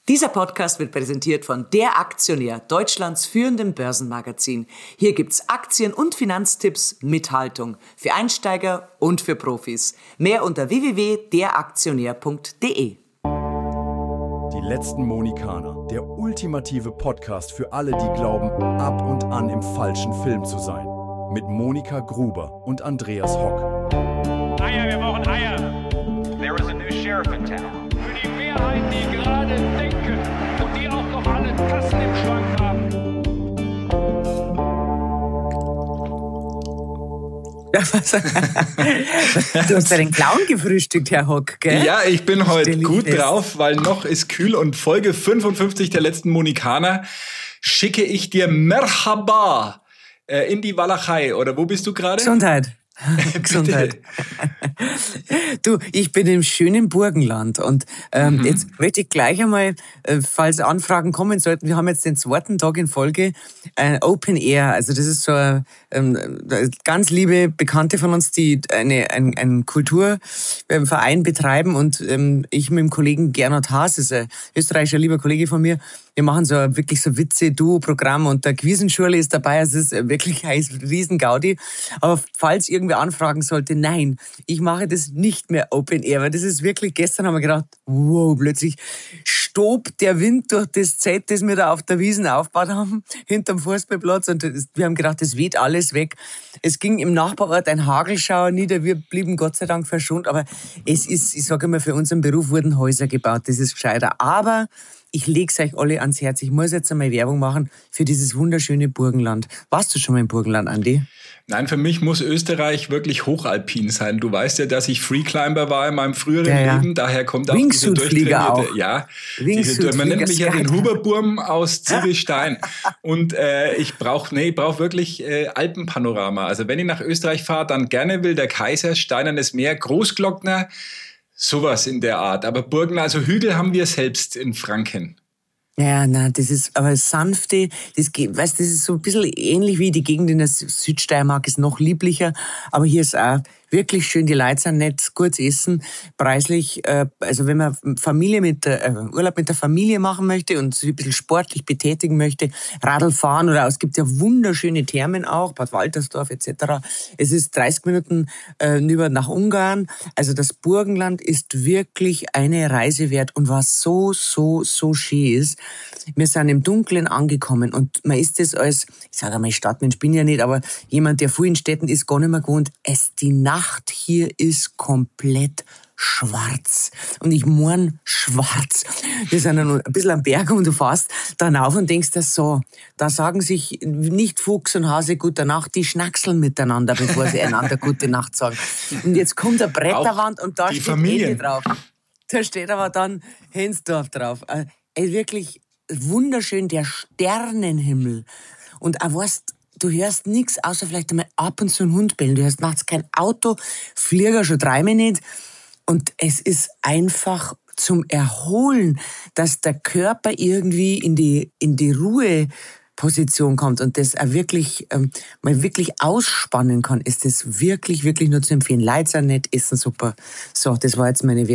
Dieser Podcast wird präsentiert von Der Aktionär, Deutschlands führendem Börsenmagazin. Hier gibt's Aktien- und Finanztipps mit Haltung für Einsteiger und für Profis. Mehr unter www.deraktionär.de. Die letzten Mohikaner, der ultimative Podcast für alle, die glauben, ab und an im falschen Film zu sein. Mit Monika Gruber und Andreas Hock. Eier, wir brauchen Eier. There is a new sheriff in town. Für die Mehrheit, die gerade denken und die auch noch alle Tassen im Schrank haben. Du hast ja den Clown gefrühstückt, Herr Hock, gell? Ja, ich bin heute gut drauf, weil noch ist kühl und Folge 55 der letzten Mohikaner schicke ich dir Merhaba in die Walachei. Oder wo bist du gerade? Gesundheit. Gesundheit. Du, ich bin im schönen Burgenland und jetzt möchte ich gleich einmal, falls Anfragen kommen sollten, wir haben jetzt den zweiten Tag in Folge Open Air, also das ist so eine ganz liebe Bekannte von uns, die einen Kulturverein betreiben und ich mit dem Kollegen Gernot Haas, ist ein österreichischer lieber Kollege von mir, wir machen so wirklich so Witze-Duo-Programm und der Quisenschurle ist dabei, es ist wirklich ein Riesen-Gaudi. Aber falls irgendwer anfragen sollte, nein, ich mache das nicht mehr Open Air, weil das ist wirklich, gestern haben wir gedacht, wow, plötzlich stobt der Wind durch das Zelt, das wir da auf der Wiesn aufgebaut haben, hinterm Fußballplatz und wir haben gedacht, das weht alles weg. Es ging im Nachbarort ein Hagelschauer nieder, wir blieben Gott sei Dank verschont, aber es ist, ich sage immer, für unseren Beruf wurden Häuser gebaut, das ist gescheiter. Aber ich leg's euch alle ans Herz. Ich muss jetzt einmal Werbung machen für dieses wunderschöne Burgenland. Warst du schon mal im Burgenland, Andi? Nein, für mich muss Österreich wirklich hochalpin sein. Du weißt ja, dass ich Freeclimber war in meinem früheren Leben. Daher kommt auch diese Wingsuit-Flieger auch. Ja, man nennt mich ja den Huberburm aus Ziegelstein. Und ich brauche wirklich Alpenpanorama. Also wenn ich nach Österreich fahre, dann gerne Wilder Kaiser, Steinernes Meer, Großglockner, sowas in der Art. Aber Burgen, also Hügel haben wir selbst in Franken. Ja, nein, das ist aber sanfte, das ist so ein bisschen ähnlich wie die Gegend in der Südsteiermark, ist noch lieblicher, aber hier ist auch wirklich schön, die Leute sind nett, gut essen, preislich, also wenn man Urlaub mit der Familie machen möchte und sich ein bisschen sportlich betätigen möchte, Radl fahren oder es gibt ja wunderschöne Thermen auch, Bad Waltersdorf etc. Es ist 30 Minuten über nach Ungarn, also das Burgenland ist wirklich eine Reise wert und was so schön ist, wir sind im Dunkeln angekommen und man ist das als, ich sage einmal Stadtmensch bin ja nicht, aber jemand, der viel in Städten ist, gar nicht mehr gewohnt, die Nacht hier ist komplett schwarz. Und ich mein schwarz. Wir sind dann ein bisschen am Berg und du fährst dann auf und denkst dir so, da sagen sich nicht Fuchs und Hase gute Nacht, die schnackseln miteinander, bevor sie einander gute Nacht sagen. Und jetzt kommt eine Bretterwand und da steht Ende drauf. Da steht aber dann Hensdorf drauf. Wirklich wunderschön, der Sternenhimmel. Und auch weißt, du hörst nichts, außer vielleicht einmal ab und zu einen Hund bellen. Du hörst nachts kein Auto, Flieger schon dreimal nicht. Und es ist einfach zum Erholen, dass der Körper irgendwie in die Ruheposition kommt und das auch wirklich, mal wirklich ausspannen kann, ist das wirklich nur zu empfehlen. Leute sind nett, essen super. So, das war jetzt meine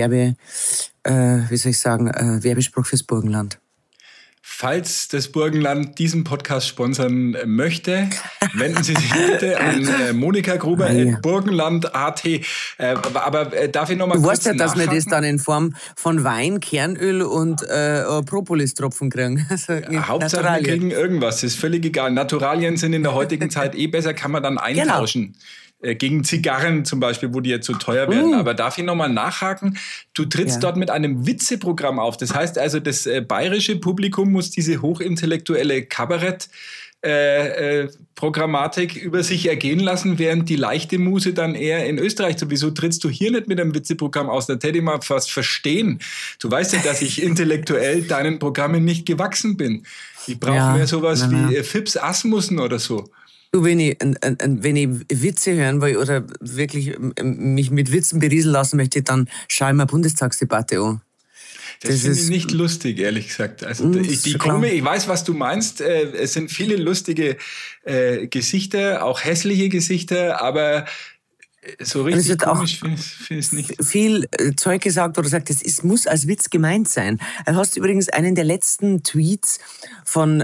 Werbespruch fürs Burgenland. Falls das Burgenland diesen Podcast sponsern möchte, wenden Sie sich bitte an Monika Gruber in Burgenland.at. Aber darf ich noch mal kurz nachhaken? Du weißt ja, dass wir das dann in Form von Wein, Kernöl und Propolis-Tropfen kriegen. Also, Hauptsache wir kriegen irgendwas, das ist völlig egal. Naturalien sind in der heutigen Zeit besser, kann man dann eintauschen. Genau. Gegen Zigarren zum Beispiel, wo die jetzt so teuer werden. Aber darf ich nochmal nachhaken? Du trittst dort mit einem Witzeprogramm auf. Das heißt also, das bayerische Publikum muss diese hochintellektuelle Kabarett-Programmatik über sich ergehen lassen, während die leichte Muse dann eher in Österreich. So, wieso trittst du hier nicht mit einem Witzeprogramm aus? Da täte ich mal fast verstehen. Du weißt ja, dass ich intellektuell deinen Programmen nicht gewachsen bin. Ich brauche mehr sowas wie Fips Asmussen oder so. Du, wenn ich Witze hören will oder wirklich mich mit Witzen berieseln lassen möchte, dann schaue ich mir eine Bundestagsdebatte an. Das finde ich nicht lustig, ehrlich gesagt. Also ich weiß, was du meinst. Es sind viele lustige Gesichter, auch hässliche Gesichter, aber So richtig komisch finde ich es nicht. Viel Zeug gesagt oder sagt, muss als Witz gemeint sein. Du hast übrigens einen der letzten Tweets von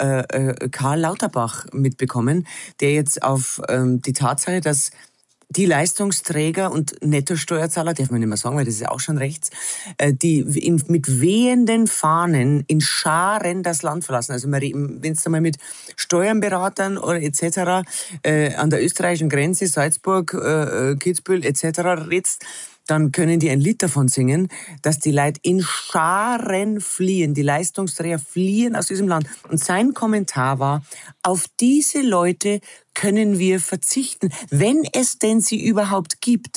Karl Lauterbach mitbekommen, der jetzt auf die Tatsache, dass die Leistungsträger und Nettosteuerzahler, darf man nicht mehr sagen, weil das ist ja auch schon rechts, die mit wehenden Fahnen in Scharen das Land verlassen. Also wenn du mal mit Steuerberatern oder etc. An der österreichischen Grenze, Salzburg, Kitzbühel etc. redest, dann können die ein Lied davon singen, dass die Leute in Scharen fliehen, die Leistungsträger fliehen aus diesem Land. Und sein Kommentar war, auf diese Leute können wir verzichten, wenn es denn sie überhaupt gibt.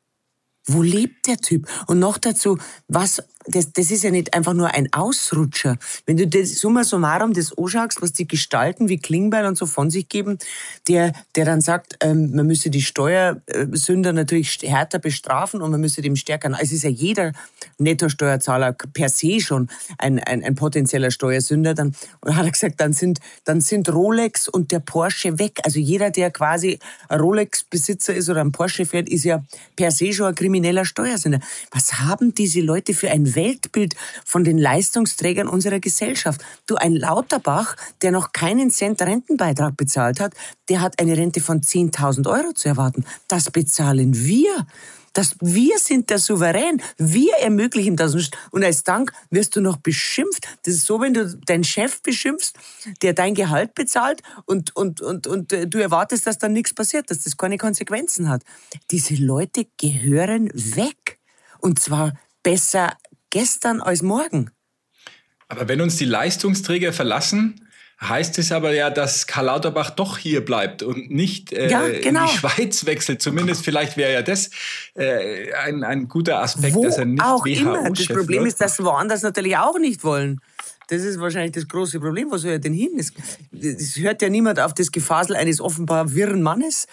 Wo lebt der Typ? Und noch dazu, das ist ja nicht einfach nur ein Ausrutscher. Wenn du das summa summarum das anschaust, was die Gestalten wie Klingbeil und so von sich geben, der dann sagt, man müsse die Steuersünder natürlich härter bestrafen und man müsse dem stärker. Es ist ja jeder Nettosteuerzahler per se schon ein potenzieller Steuersünder. Dann hat er gesagt, dann sind Rolex und der Porsche weg. Also jeder, der quasi ein Rolex-Besitzer ist oder ein Porsche fährt, ist ja per se schon ein krimineller Steuersünder. Was haben diese Leute für ein Weltbild von den Leistungsträgern unserer Gesellschaft? Du, ein Lauterbach, der noch keinen Cent Rentenbeitrag bezahlt hat, der hat eine Rente von 10.000 € zu erwarten. Das bezahlen wir. Wir sind der Souverän. Wir ermöglichen das. Und als Dank wirst du noch beschimpft. Das ist so, wenn du deinen Chef beschimpfst, der dein Gehalt bezahlt und du erwartest, dass dann nichts passiert, dass das keine Konsequenzen hat. Diese Leute gehören weg. Und zwar besser gestern als morgen. Aber wenn uns die Leistungsträger verlassen, heißt es aber ja, dass Karl Lauterbach doch hier bleibt und nicht in die Schweiz wechselt. Zumindest vielleicht wäre ja das ein guter Aspekt, dass er nicht auch WHO-Chef immer. Das Problem ist, dass woanders natürlich auch nicht wollen. Das ist wahrscheinlich das große Problem. Wo soll er denn hin? Es hört ja niemand auf das Gefasel eines offenbar wirren Mannes,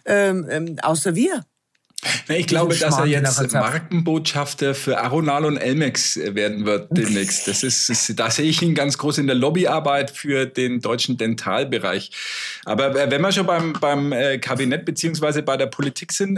außer wir. Ich glaube, dass er jetzt Markenbotschafter für Aronal und Elmex werden wird demnächst. Da sehe ich ihn ganz groß in der Lobbyarbeit für den deutschen Dentalbereich. Aber wenn wir schon beim Kabinett beziehungsweise bei der Politik sind,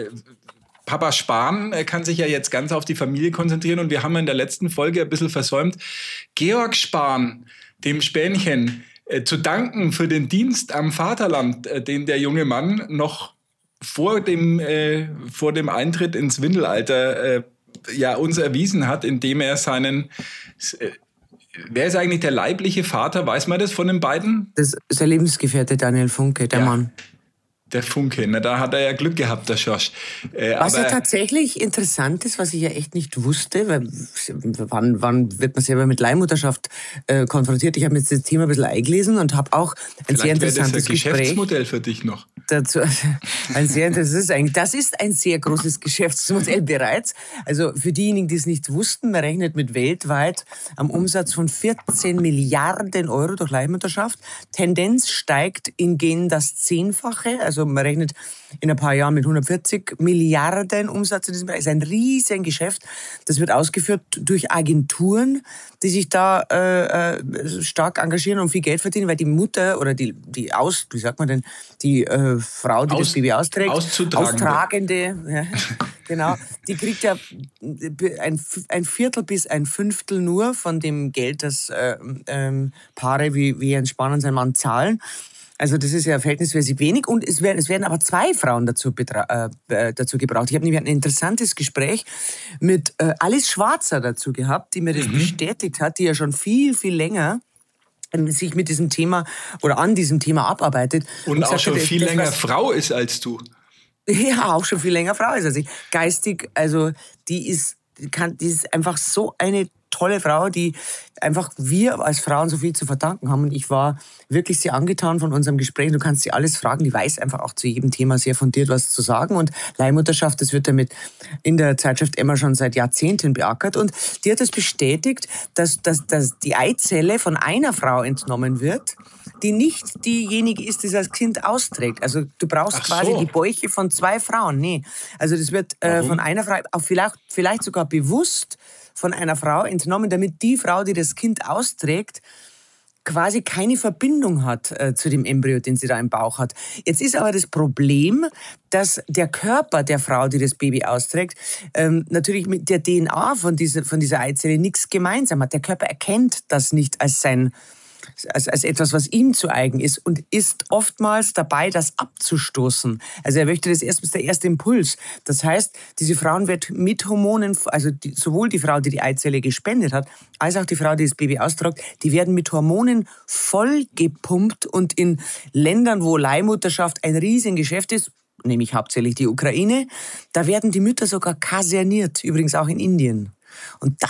Papa Spahn kann sich ja jetzt ganz auf die Familie konzentrieren und wir haben in der letzten Folge ein bisschen versäumt, Georg Spahn, dem Spänchen, zu danken für den Dienst am Vaterland, den der junge Mann noch vor dem Eintritt ins Windelalter uns erwiesen hat, indem er wer ist eigentlich der leibliche Vater, weiß man das von den beiden? Das ist der Lebensgefährte Daniel Funke, der Mann. Der Funke, da hat er ja Glück gehabt, der Schorsch. Was ja tatsächlich interessant ist, was ich ja echt nicht wusste, weil wann wird man selber mit Leihmutterschaft konfrontiert? Ich habe mir jetzt das Thema ein bisschen eingelesen und habe auch ein sehr interessantes Gespräch. Das Geschäftsmodell für dich noch. Dazu das ist ein sehr großes Geschäftsmodell bereits. Also für diejenigen, die es nicht wussten, man rechnet mit weltweit am Umsatz von 14 Milliarden € durch Leihmutterschaft. Tendenz steigt in Gen das 10-fache. Also man rechnet in ein paar Jahren mit 140 Milliarden Umsatz in diesem Bereich. Das ist ein riesen Geschäft. Das wird ausgeführt durch Agenturen, die sich da stark engagieren und viel Geld verdienen, weil die Mutter oder die Frau, die das Baby austrägt, Austragende, ja, genau, die kriegt ja ein Viertel bis ein Fünftel nur von dem Geld, das Paare wie Jens Spahn und sein Mann zahlen. Also das ist ja verhältnismäßig wenig und es werden aber 2 Frauen dazu gebraucht. Ich habe nämlich ein interessantes Gespräch mit Alice Schwarzer dazu gehabt, die mir das bestätigt hat, die ja schon viel, viel länger sich mit diesem Thema oder an diesem Thema abarbeitet. Und auch schon viel länger Frau ist als du. Ja, auch schon viel länger Frau ist als ich. Geistig, also die ist einfach so eine tolle Frau, die einfach wir als Frauen so viel zu verdanken haben. Und ich war wirklich sehr angetan von unserem Gespräch. Du kannst sie alles fragen. Die weiß einfach auch zu jedem Thema sehr fundiert was zu sagen. Und Leihmutterschaft, das wird damit in der Zeitschrift Emma schon seit Jahrzehnten beackert. Und die hat das bestätigt, dass die Eizelle von einer Frau entnommen wird, die nicht diejenige ist, die das Kind austrägt. Also du brauchst quasi die Bäuche von 2 Frauen. Nee. Also das wird von einer Frau, auch vielleicht sogar bewusst von einer Frau entnommen, damit die Frau, die das Kind austrägt, quasi keine Verbindung hat zu dem Embryo, den sie da im Bauch hat. Jetzt ist aber das Problem, dass der Körper der Frau, die das Baby austrägt, natürlich mit der DNA von dieser Eizelle nichts gemeinsam hat. Der Körper erkennt das nicht als etwas, was ihm zu eigen ist und ist oftmals dabei, das abzustoßen. Also er möchte das ist der erste Impuls. Das heißt, diese Frauen wird mit Hormonen, also sowohl die Frau, die die Eizelle gespendet hat, als auch die Frau, die das Baby austragt, die werden mit Hormonen vollgepumpt und in Ländern, wo Leihmutterschaft ein Riesengeschäft ist, nämlich hauptsächlich die Ukraine, da werden die Mütter sogar kaserniert, übrigens auch in Indien. Und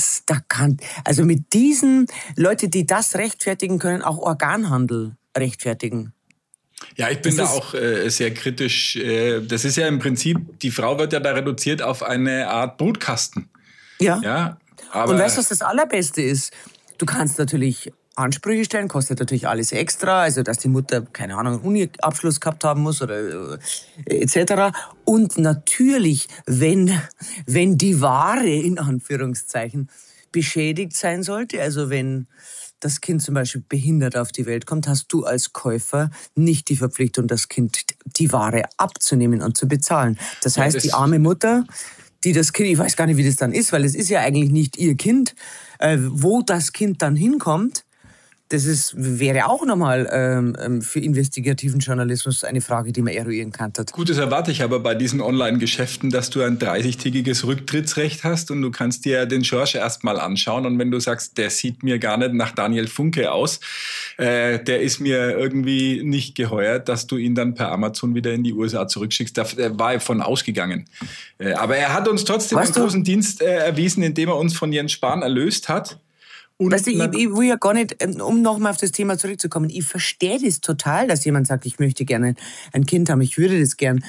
also mit diesen Leute, die das rechtfertigen können, auch Organhandel rechtfertigen. Ja, ich bin da auch sehr kritisch. Das ist ja im Prinzip, die Frau wird ja da reduziert auf eine Art Brutkasten. Ja. Aber und weißt du, was das Allerbeste ist? Du kannst natürlich Ansprüche stellen, kostet natürlich alles extra, also dass die Mutter, keine Ahnung, einen Uni-Abschluss gehabt haben muss oder etc. Und natürlich, wenn die Ware, in Anführungszeichen, beschädigt sein sollte, also wenn das Kind zum Beispiel behindert auf die Welt kommt, hast du als Käufer nicht die Verpflichtung, das Kind die Ware abzunehmen und zu bezahlen. Das heißt, die arme Mutter, die das Kind, ich weiß gar nicht, wie das dann ist, weil es ist ja eigentlich nicht ihr Kind, wo das Kind dann hinkommt, wäre auch nochmal für investigativen Journalismus eine Frage, die man eruieren kann. Gut, das erwarte ich aber bei diesen Online-Geschäften, dass du ein 30-tägiges Rücktrittsrecht hast und du kannst dir den Schorsch erstmal anschauen und wenn du sagst, der sieht mir gar nicht nach Daniel Funke aus, der ist mir irgendwie nicht geheuer, dass du ihn dann per Amazon wieder in die USA zurückschickst. Da war er von ausgegangen. Aber er hat uns trotzdem einen großen Dienst erwiesen, indem er uns von Jens Spahn erlöst hat. Weißt du, ich will ja gar nicht, um nochmal auf das Thema zurückzukommen, ich verstehe das total, dass jemand sagt, ich möchte gerne ein Kind haben, ich würde das gern.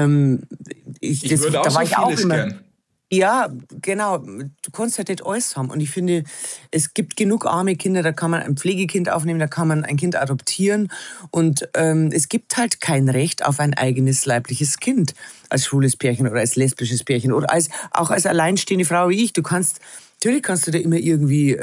Ich würde auch so vieles gern. Ja, genau. Du kannst halt nicht alles haben. Und ich finde, es gibt genug arme Kinder, da kann man ein Pflegekind aufnehmen, da kann man ein Kind adoptieren. Und es gibt halt kein Recht auf ein eigenes leibliches Kind als schwules Pärchen oder als lesbisches Pärchen oder auch als alleinstehende Frau wie ich. Natürlich kannst du da immer irgendwie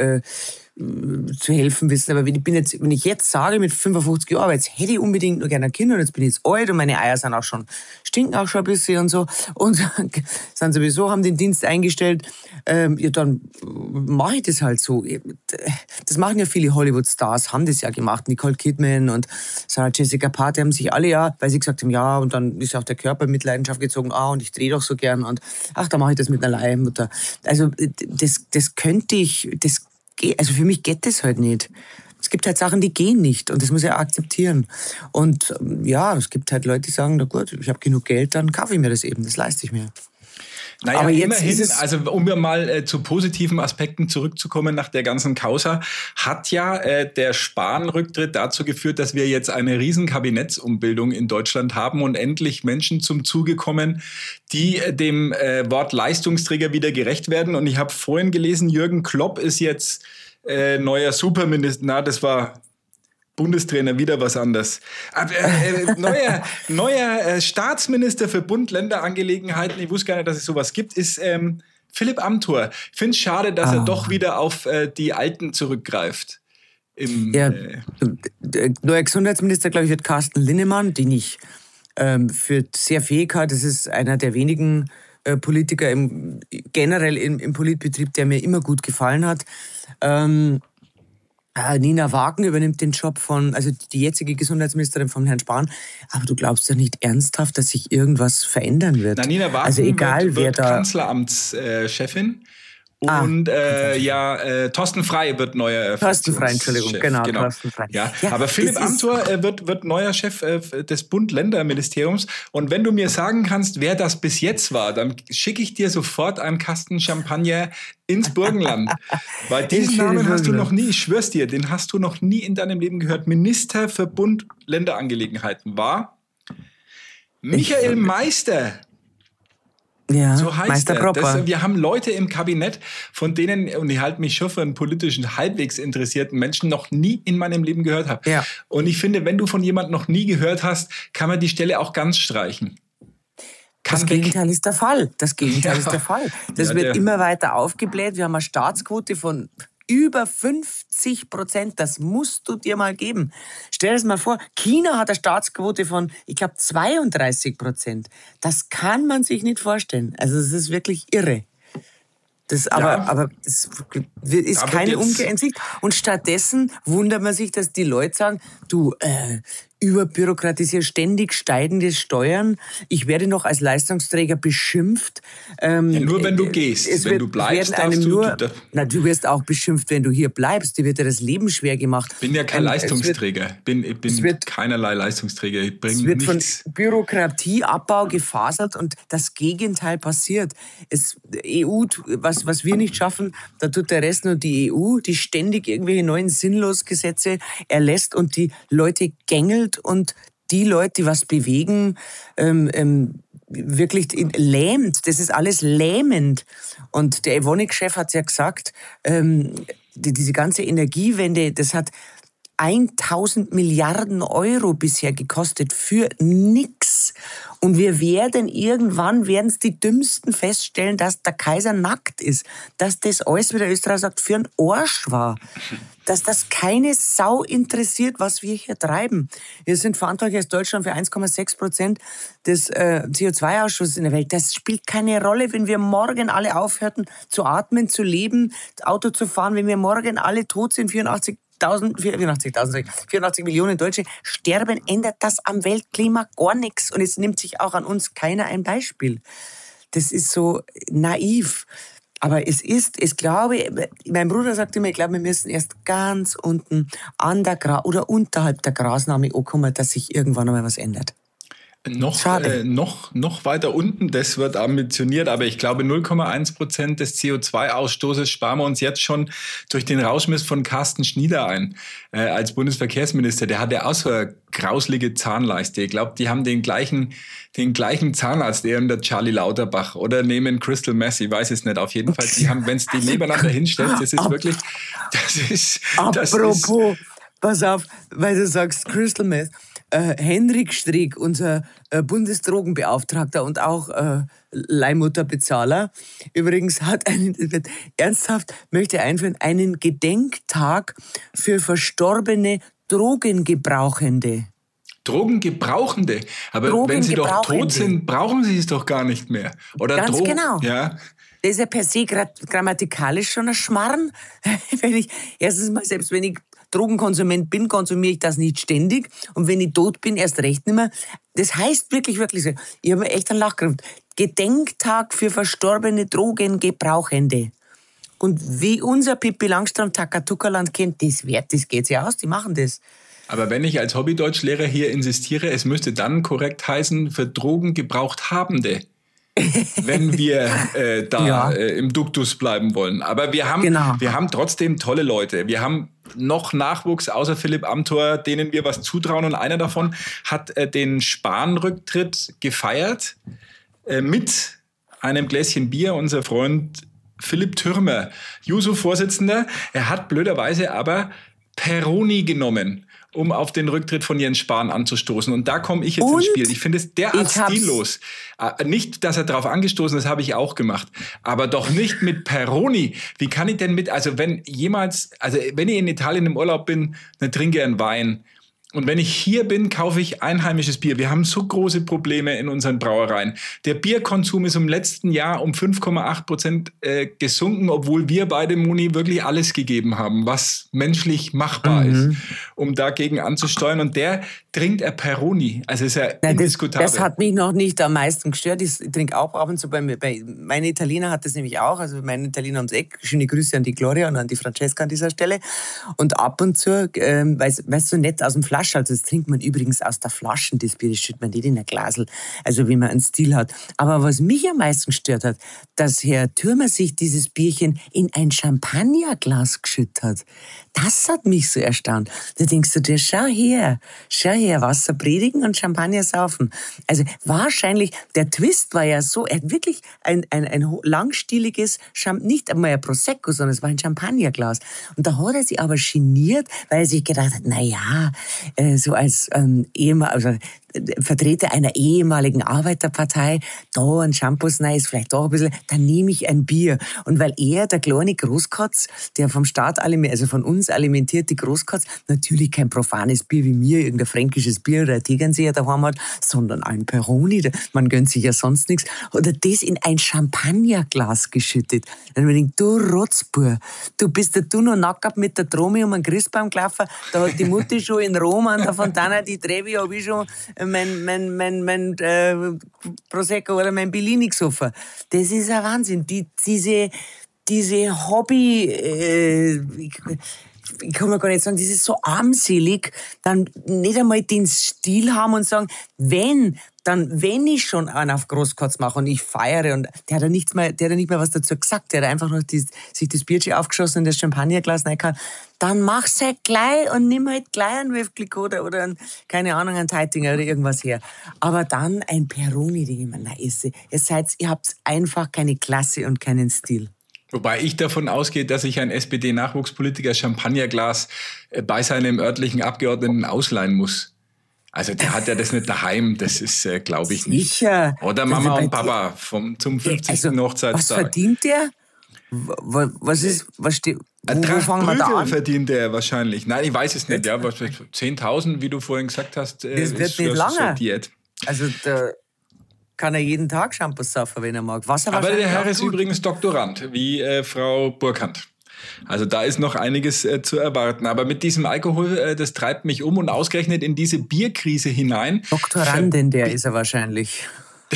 zu helfen wissen, aber wenn ich jetzt sage, mit 55 Jahren, jetzt hätte ich unbedingt nur gerne ein Kind und jetzt bin ich jetzt alt und meine Eier stinken auch schon ein bisschen und so und sind sowieso, haben den Dienst eingestellt, dann mache ich das halt so. Das machen ja viele Hollywood-Stars, haben das ja gemacht, Nicole Kidman und Sarah Jessica Parker haben sich alle weil sie gesagt haben, ja, und dann ist auch der Körper mit Leidenschaft gezogen, und ich drehe doch so gern und da mache ich das mit einer Leihmutter. Also das könnte ich, also für mich geht das halt nicht. Es gibt halt Sachen, die gehen nicht und das muss ich auch akzeptieren. Und es gibt halt Leute, die sagen, na gut, ich habe genug Geld, dann kaufe ich mir das eben, das leiste ich mir. Naja, aber immerhin, also um mal zu positiven Aspekten zurückzukommen nach der ganzen Causa, hat ja der Spahn-Rücktritt dazu geführt, dass wir jetzt eine riesen Kabinettsumbildung in Deutschland haben und endlich Menschen zum Zuge kommen, die dem Wort Leistungsträger wieder gerecht werden. Und ich habe vorhin gelesen, Jürgen Klopp ist jetzt neuer Superminister. Das war Bundestrainer, wieder was anderes. Neuer Staatsminister für Bund-Länder-Angelegenheiten, ich wusste gar nicht, dass es sowas gibt, ist Philipp Amthor. Ich finde es schade, dass er doch wieder auf die Alten zurückgreift. Neuer Gesundheitsminister, glaube ich, wird Carsten Linnemann, den ich für sehr fähig halte. Das ist einer der wenigen Politiker generell im Politbetrieb, der mir immer gut gefallen hat. Nina Wagen übernimmt den Job also die jetzige Gesundheitsministerin von Herrn Spahn. Aber du glaubst ja nicht ernsthaft, dass sich irgendwas verändern wird. Na, Nina Wagen also egal, wird Kanzleramtschefin. Und Thorsten Frey wird neuer Thorsten Frey, Entschuldigung, genau. Thorsten Frey. Ja, aber Philipp Amthor wird neuer Chef des Bund-Länder-Ministeriums. Und wenn du mir sagen kannst, wer das bis jetzt war, dann schicke ich dir sofort einen Kasten Champagner ins Burgenland. Weil diesen Namen hast du noch nie, ich schwör's dir, den hast du noch nie in deinem Leben gehört. Minister für Bund-Länder-Angelegenheiten war Michael Meister. Ja, so heißt Meister er. Wir haben Leute im Kabinett, von denen, und ich halte mich schon für einen politischen, halbwegs interessierten Menschen, noch nie in meinem Leben gehört habe. Ja. Und ich finde, wenn du von jemandem noch nie gehört hast, kann man die Stelle auch ganz streichen. Das Gegenteil ist der Fall. Das Gegenteil ist der Fall. Das wird immer weiter aufgebläht. Wir haben eine Staatsquote von über 50%. Das musst du dir mal geben. Stell dir das mal vor, China hat eine Staatsquote von, ich glaube, 32%. Das kann man sich nicht vorstellen. Also es ist wirklich irre. Aber es ist keine Umkehr in Sicht. Und stattdessen wundert man sich, dass die Leute sagen, du, überbürokratisiert, ständig steigende Steuern. Ich werde noch als Leistungsträger beschimpft. Nur wenn du gehst. Wenn du bleibst, darfst du wirst auch beschimpft, wenn du hier bleibst. Dir wird ja das Leben schwer gemacht. Ich bin ja kein Leistungsträger. Ich bin keinerlei Leistungsträger. Ich bringe es wird nichts. Von Bürokratieabbau gefasert und das Gegenteil passiert. EU, was wir nicht schaffen, da tut der Rest nur die EU, die ständig irgendwelche neuen Sinnlosgesetze erlässt und die Leute gängelt und die Leute, die was bewegen, wirklich lähmt. Das ist alles lähmend. Und der Evonik-Chef hat ja gesagt, diese ganze Energiewende, das hat 1000 Milliarden Euro bisher gekostet für nix. Und wir werden es die Dümmsten feststellen, dass der Kaiser nackt ist. Dass das alles, wie der Österreicher sagt, für einen Arsch war. Dass das keine Sau interessiert, was wir hier treiben. Wir sind verantwortlich als Deutschland für 1,6% des CO2-Ausschusses in der Welt. Das spielt keine Rolle, wenn wir morgen alle aufhörten zu atmen, zu leben, Auto zu fahren, wenn wir morgen alle tot sind, 84 Millionen Deutsche sterben, ändert das am Weltklima gar nichts. Und es nimmt sich auch an uns keiner ein Beispiel. Das ist so naiv. Aber ich glaube, mein Bruder sagt immer, ich glaube, wir müssen erst ganz unten oder unterhalb der Grasnarbe ankommen, dass sich irgendwann einmal was ändert. Noch weiter unten, das wird ambitioniert, aber ich glaube 0,1% des CO2-Ausstoßes sparen wir uns jetzt schon durch den Rauschmiss von Carsten Schnieder ein, als Bundesverkehrsminister. Der hat ja auch so eine grauslige Zahnleiste. Ich glaube, die haben den gleichen Zahnarzt, der Charlie Lauterbach oder nehmen Crystal Meth, ich weiß es nicht. Auf jeden Fall, die haben, wenn es die nebeneinander hinstellt, das ist wirklich, Apropos, pass auf, weil du sagst Crystal Meth. Henrik Streeck, unser Bundesdrogenbeauftragter und auch Leihmutterbezahler, übrigens möchte einführen, einen Gedenktag für verstorbene Drogengebrauchende. Drogengebrauchende? Aber wenn sie doch tot sind, brauchen sie es doch gar nicht mehr. Oder Ganz genau. Ja. Das ist ja per se grammatikalisch schon ein Schmarrn. Erstens mal, selbst wenn ich Drogenkonsument bin, konsumiere ich das nicht ständig. Und wenn ich tot bin, erst recht nicht mehr. Das heißt wirklich so. Ich habe echt einen Lachkraft. Gedenktag für verstorbene Drogengebrauchende. Und wie unser Pippi Langstrumpf Takatuka-Land kennt, das geht ja aus, die machen das. Aber wenn ich als Hobbydeutschlehrer hier insistiere, es müsste dann korrekt heißen, für Drogengebrauchthabende. Wenn wir im Duktus bleiben wollen. Aber wir haben trotzdem tolle Leute. Wir haben noch Nachwuchs außer Philipp Amthor, denen wir was zutrauen. Und einer davon hat den Spahn-Rücktritt gefeiert mit einem Gläschen Bier. Unser Freund Philipp Thürmer, Juso-Vorsitzender. Er hat blöderweise aber Peroni genommen, um auf den Rücktritt von Jens Spahn anzustoßen. Und da komme ich jetzt ins Spiel. Ich finde es derart stillos. Nicht, dass er darauf angestoßen ist, habe ich auch gemacht. Aber doch nicht mit Peroni. Wie kann ich denn wenn ich in Italien im Urlaub bin, dann trinke ich einen Wein. Und wenn ich hier bin, kaufe ich einheimisches Bier. Wir haben so große Probleme in unseren Brauereien. Der Bierkonsum ist im letzten Jahr um 5,8% gesunken, obwohl wir beide, Moni, wirklich alles gegeben haben, was menschlich machbar ist, um dagegen anzusteuern. Und der trinkt ein Peroni. Also ist ja indiskutabel. Das hat mich noch nicht am meisten gestört. Ich trinke auch ab und zu meine Italiener hat das nämlich auch. Also meine Italiener ums Eck. Schöne Grüße an die Gloria und an die Francesca an dieser Stelle. Und ab und zu, weißt du, so nett aus dem Flasch. Also das trinkt man übrigens aus der Flaschen, das Bier, das schüttet man nicht in ein Glasl, also wie man einen Stil hat. Aber was mich am meisten gestört hat, dass Herr Thürmer sich dieses Bierchen in ein Champagnerglas geschüttet hat. Das hat mich so erstaunt. Da denkst du dir, schau her, Wasser predigen und Champagner saufen. Also wahrscheinlich, der Twist war ja so, er hat wirklich ein langstieliges, nicht einmal ein Prosecco, sondern es war ein Champagnerglas. Und da hat er sich aber geniert, weil er sich gedacht hat, so als Vertreter einer ehemaligen Arbeiterpartei, da ein Shampoos rein ist vielleicht doch ein bisschen, dann nehme ich ein Bier. Und weil er, der kleine Großkotz, der vom Staat, also von uns alimentierte Großkotz, natürlich kein profanes Bier wie mir, irgendein fränkisches Bier oder ein Tegernseher daheim hat, sondern ein Peroni, man gönnt sich ja sonst nichts, hat er das in ein Champagnerglas geschüttet. Dann habe ich gedacht, du Rotzbur, du bist du noch nackt mit der Tromi um einen Christbaum gelaufen, da hat die Mutti schon in Rom an der Fontana di Trevi, habe ich schon mein Prosecco oder mein Bellini gesoffen. Das ist ein Wahnsinn. Diese Hobby, ich kann mir gar nicht sagen, das ist so armselig, dann nicht einmal den Stil haben und sagen, wenn ich schon einen auf Großkotz mache und ich feiere und der hat ja nicht mehr was dazu gesagt, der hat einfach nur sich das Bierchen aufgeschossen und das Champagnerglas reingehauen, dann mach's halt gleich und nimm halt gleich einen Wölfglick oder einen, keine Ahnung, einen Teitinger oder irgendwas her. Aber dann ein Peroni, den ich mir, ihr habt einfach keine Klasse und keinen Stil. Wobei ich davon ausgehe, dass sich ein SPD-Nachwuchspolitiker Champagnerglas bei seinem örtlichen Abgeordneten ausleihen muss. Also der hat ja das nicht daheim, das ist, glaube ich, nicht. Sicher. Oder Mama und Papa zum 50. Hochzeitstag. Was verdient der? Wo fangen wir da an? Verdient er wahrscheinlich. Nein, ich weiß es nicht. Ja, 10.000, wie du vorhin gesagt hast, das wird ist nicht lange. Diät. Also da kann er jeden Tag Shampoos saufen, wenn er mag. Aber der Herr ist übrigens Doktorand, wie Frau Burkhardt. Also da ist noch einiges zu erwarten. Aber mit diesem Alkohol, das treibt mich um und ausgerechnet in diese Bierkrise hinein. Doktorandin, der ist er wahrscheinlich.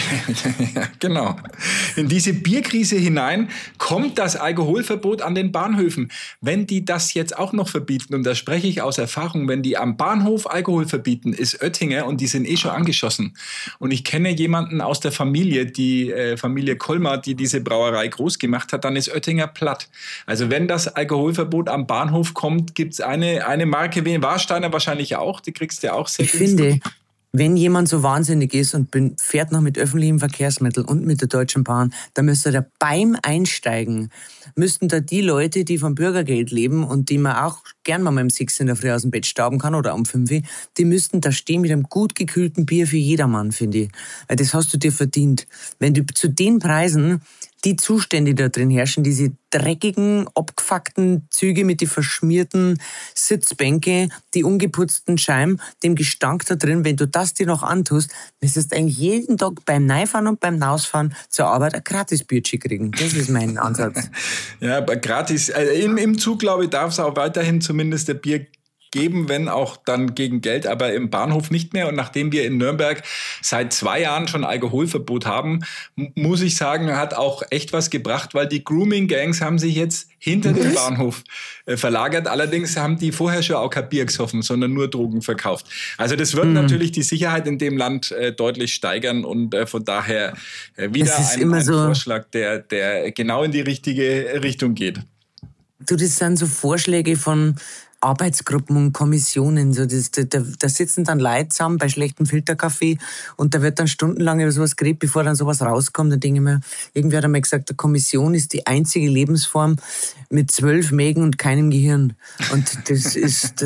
Ja, genau. In diese Bierkrise hinein kommt das Alkoholverbot an den Bahnhöfen. Wenn die das jetzt auch noch verbieten, und da spreche ich aus Erfahrung, wenn die am Bahnhof Alkohol verbieten, ist Oettinger, und die sind schon angeschossen. Und ich kenne jemanden aus der Familie, die Familie Kollmar, die diese Brauerei groß gemacht hat, dann ist Oettinger platt. Also wenn das Alkoholverbot am Bahnhof kommt, gibt es eine Marke, wie Warsteiner wahrscheinlich auch, die kriegst du ja auch sehr günstig. Finde, wenn jemand so wahnsinnig ist und fährt noch mit öffentlichen Verkehrsmitteln und mit der Deutschen Bahn, dann müsste da beim Einsteigen, müssten da die Leute, die vom Bürgergeld leben und die man auch gern mal um 6 in der Früh aus dem Bett stauben kann oder um 5, die müssten da stehen mit einem gut gekühlten Bier für jedermann, finde ich. Weil das hast du dir verdient. Wenn du zu den Preisen die Zustände da drin herrschen, diese dreckigen, abgefuckten Züge mit den verschmierten Sitzbänke, die ungeputzten Scheiben, dem Gestank da drin, wenn du das dir noch antust, müsstest du eigentlich jeden Tag beim Neifahren und beim Nausfahren zur Arbeit ein Gratis-Bierchen kriegen. Das ist mein Ansatz. Ja, aber gratis, im Zug, glaube ich, darf es auch weiterhin zumindest ein Bier geben, wenn auch dann gegen Geld, aber im Bahnhof nicht mehr. Und nachdem wir in Nürnberg seit 2 Jahren schon Alkoholverbot haben, muss ich sagen, hat auch echt was gebracht, weil die Grooming-Gangs haben sich jetzt hinter den Bahnhof verlagert. Allerdings haben die vorher schon auch kein Bier gesoffen, sondern nur Drogen verkauft. Also das wird natürlich die Sicherheit in dem Land deutlich steigern und von daher wieder ein Vorschlag, der genau in die richtige Richtung geht. Das sind so Vorschläge von Arbeitsgruppen und Kommissionen, da sitzen dann Leute zusammen bei schlechtem Filterkaffee und da wird dann stundenlang über sowas geredet, bevor dann sowas rauskommt. Dann denke ich mir, irgendwie hat er mal gesagt, die Kommission ist die einzige Lebensform mit 12 Mägen und keinem Gehirn. Und das ist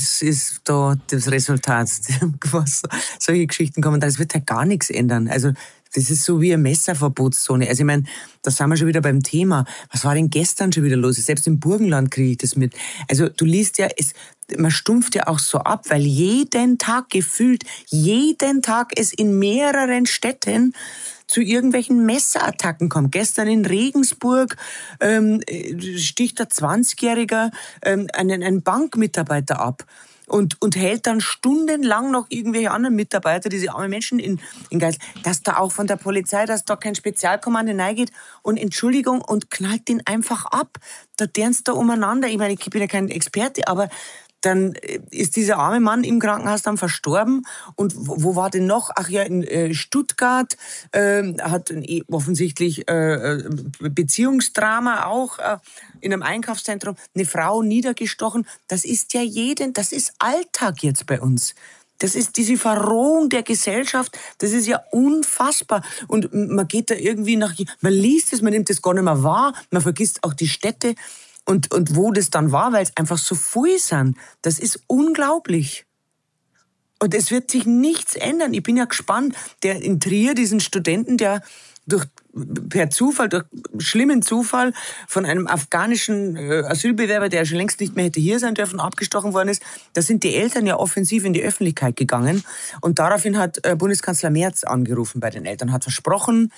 da das Resultat, was solche Geschichten kommen. Das wird halt gar nichts ändern. Also das ist so wie eine Messerverbotszone. Also ich meine, da sind wir schon wieder beim Thema. Was war denn gestern schon wieder los? Selbst im Burgenland kriege ich das mit. Also du liest ja, man stumpft ja auch so ab, weil jeden Tag es in mehreren Städten zu irgendwelchen Messerattacken kommt. Gestern in Regensburg sticht ein 20-Jähriger einen Bankmitarbeiter ab. Und hält dann stundenlang noch irgendwelche anderen Mitarbeiter, diese armen Menschen in Geist, dass da auch von der Polizei, dass da kein Spezialkommando reingeht und Entschuldigung und knallt den einfach ab. Da dernst da umeinander. Ich meine, ich bin ja kein Experte, aber dann ist dieser arme Mann im Krankenhaus dann verstorben. Und wo war denn noch? Ach ja, in Stuttgart hat offensichtlich Beziehungsdrama auch in einem Einkaufszentrum eine Frau niedergestochen. Das ist Alltag jetzt bei uns. Das ist diese Verrohung der Gesellschaft, das ist ja unfassbar. Und man geht da irgendwie man liest es, man nimmt es gar nicht mehr wahr, man vergisst auch die Städte und wo das dann war, weil es einfach so viel sind. Das ist unglaublich. Und es wird sich nichts ändern. Ich bin ja gespannt, der in Trier, diesen Studenten, der durch schlimmen Zufall von einem afghanischen Asylbewerber, der schon längst nicht mehr hätte hier sein dürfen, abgestochen worden ist. Da sind die Eltern ja offensiv in die Öffentlichkeit gegangen. Und daraufhin hat Bundeskanzler Merz angerufen bei den Eltern, hat versprochen,